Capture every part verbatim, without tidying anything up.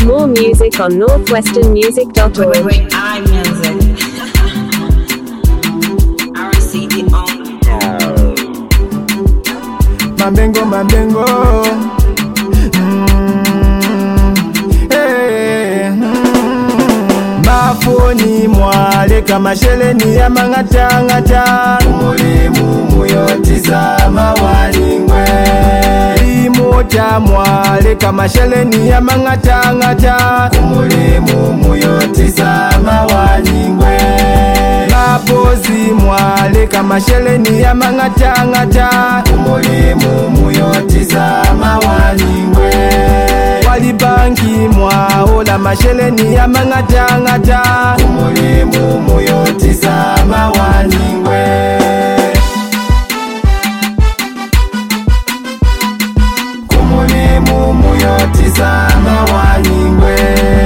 More music on northwestern music dot org. Wait, wait, wait, I music. I receive it on. Mambengo, mambengo. Mm, hey, mm. Mafoni mwale kama sheleni ya mangata ngata. Umulimu muyotiza mawaningwe. Imota mwale kama sheleni ya mangata ngata. Umulimu muyotiza mawaningwe. Mapozi mwale kama sheleni ya mangata ngata. Umulimu muyotiza mawaningwe. Walibanki mwaola masheleni ya mangata ngata. Umulimu muyotiza mawaningwe. Umulimu muyotiza mawaningwe.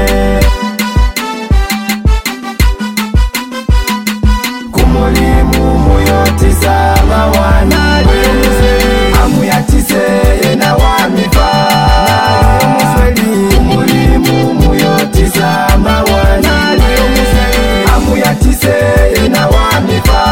Umulimu muyotiza mawaningwe. Amuyatize yena wamifa. Umulimu muyotiza mawaningwe. Amuyatize yena wamifa.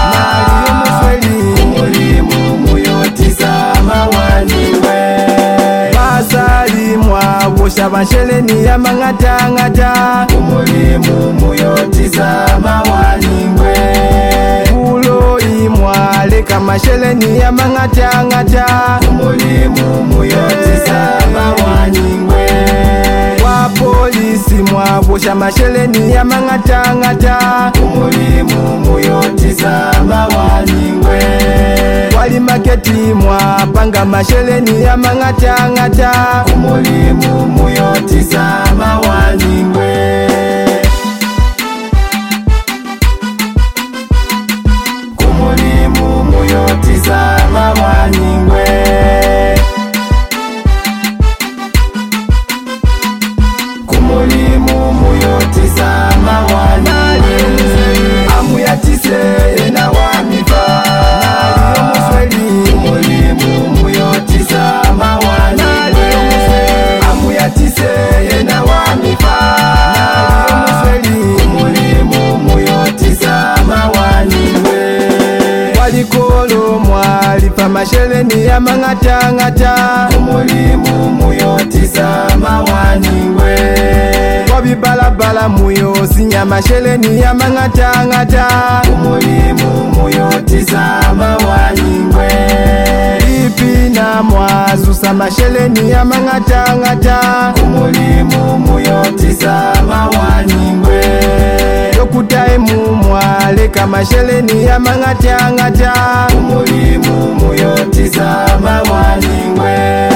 Umulimu muyotiza mawaningwe. Basali mwabosha basheleni ya mangata ngata. Umulimu muyotiza mawaningwe. Ulo imwale kama sheleni ya mangata ngata. Umulimu muyotiza mawaningwe. Wapolisi mwabosha masheleni ya mangata ngata. Umulimu muyotiza mawaningwe. Wali maketi mwapanga masheleni ya mangata ngata. Umulimu muyotiza mawaningwe. Umulimu muyotiza mawaningwe. Umulimu muyotiza mawaningwe. Amuyatize yena wamifa. Umulimu muyotiza mawaningwe. Amuyatize yena wamifa. Umulimu muyotiza mawaningwe. Walikolo mwalipa masheleni ya mangata ngata. Umulimu muyotiza mawaningwe. Wabibalabala muyo sinya masheleni ya mangata ngata. Umulimu muyotiza mawaningwe. Ipina mwazusa masheleni ya mangata ngata. Umulimu muyotiza mawaningwe. Yokutaimu mwale kama sheleni ya mangata ngata. Umulimu muyotiza mawaningwe.